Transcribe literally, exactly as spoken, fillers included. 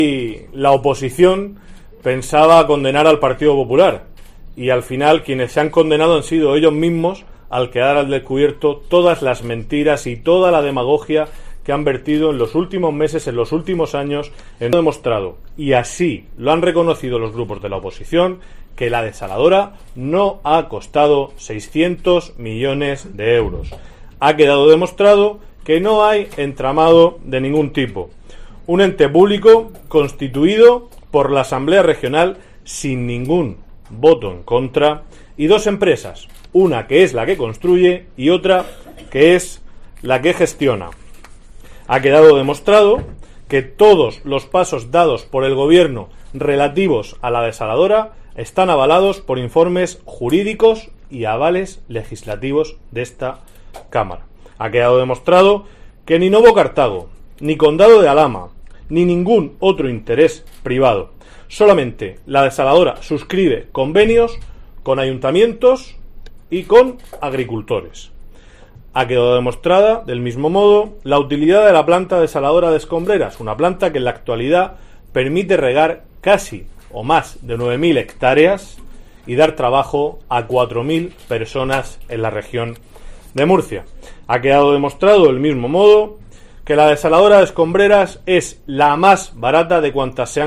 Y la oposición pensaba condenar al Partido Popular y al final quienes se han condenado han sido ellos mismos al quedar al descubierto todas las mentiras y toda la demagogia que han vertido en los últimos meses, en los últimos años, en demostrado, y así lo han reconocido los grupos de la oposición, que la desaladora no ha costado seiscientos millones de euros. Ha quedado demostrado que no hay entramado de ningún tipo. Un ente público constituido por la Asamblea Regional sin ningún voto en contra y dos empresas, una que es la que construye y otra que es la que gestiona. Ha quedado demostrado que todos los pasos dados por el gobierno relativos a la desaladora están avalados por informes jurídicos y avales legislativos de esta Cámara. Ha quedado demostrado que ni Novo Cartago, ni Condado de Alhama, ni ningún otro interés privado, solamente la desaladora suscribe convenios con ayuntamientos y con agricultores. Ha quedado demostrada, del mismo modo, la utilidad de la planta desaladora de Escombreras, una planta que en la actualidad permite regar casi o más de nueve mil hectáreas y dar trabajo a cuatro mil personas en la región de Murcia. Ha quedado demostrado, del mismo modo, que la desaladora de Escombreras es la más barata de cuantas se han